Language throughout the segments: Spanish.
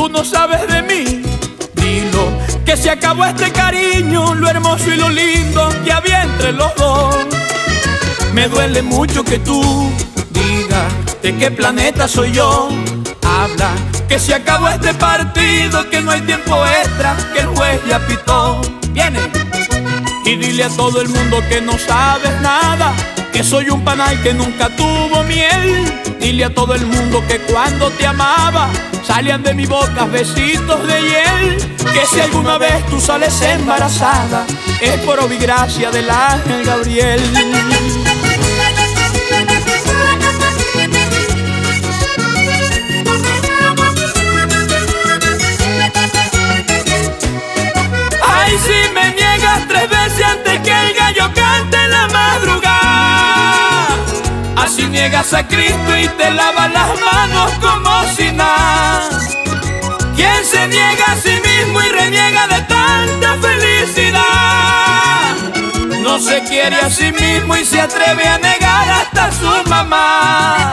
tú no sabes de mí, dilo, que se acabó este cariño, lo hermoso y lo lindo que había entre los dos. Me duele mucho que tú digas de qué planeta soy yo. Habla, que se acabó este partido, que no hay tiempo extra, que el juez ya pitó. Viene. Y dile a todo el mundo que no sabes nada, que soy un panal que nunca tuvo miel. Dile a todo el mundo que cuando te amaba salían de mi boca besitos de hiel. Que si alguna vez tú sales embarazada es por obra y gracia del ángel Gabriel. Ay, si me niegas 3 veces antes que el gallo cante en la madrugada, así niegas a Cristo y te lavas las manos como si nada. ¿Quién se niega a sí mismo y reniega de tanta felicidad? No se quiere a sí mismo y se atreve a negar hasta a su mamá.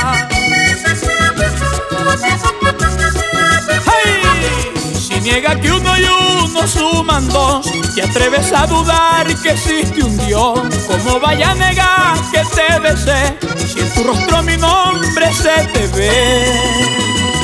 Niega que 1 y 1 suman 2, te atreves a dudar que existe un Dios. ¿Cómo vaya a negar que te besé si en tu rostro mi nombre se te ve?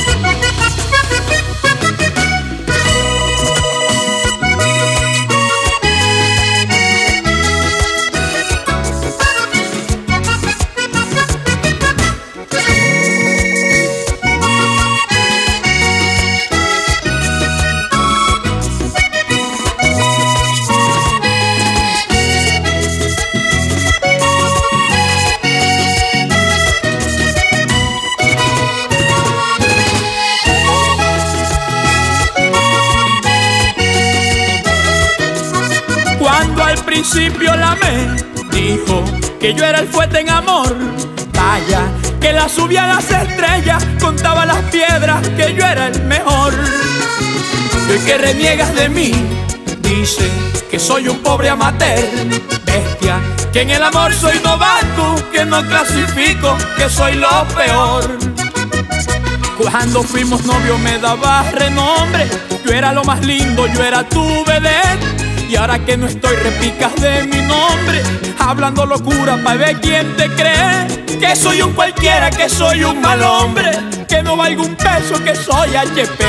Cuando al principio la amé, dijo que yo era el fuerte en amor. Vaya, que la subía a las estrellas, contaba las piedras, que yo era el mejor. Y hoy que reniegas de mí, dice que soy un pobre amateur. Bestia, que en el amor soy novato, que no clasifico, que soy lo peor. Cuando fuimos novios me dabas renombre, yo era lo más lindo, yo era tu vedette. Y ahora que no estoy repicas de mi nombre, hablando locura pa' ver quién te cree. Que soy un cualquiera, que soy un mal hombre, que no valgo un peso, que soy HP.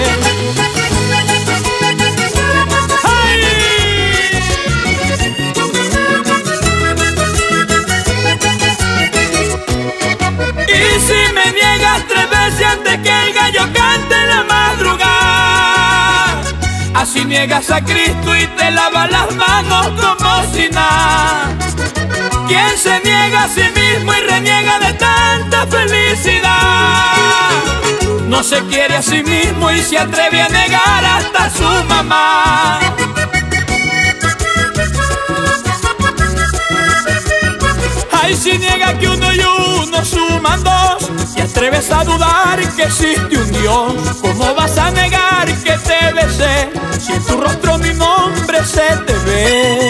¡Ay! Y si me niegas 3 veces antes que el gallo cante en la madrugada, así niegas a Cristo y te lavas las manos como si nada. ¿Quién se niega a sí mismo y reniega de tanta felicidad? No se quiere a sí mismo y se atreve a negar hasta a su mamá. Ay, si niega que 1 y 1 suman 2, y atreves a dudar que existe un Dios. ¿Cómo vas a negar que te besé si en tu rostro mi nombre se te ve?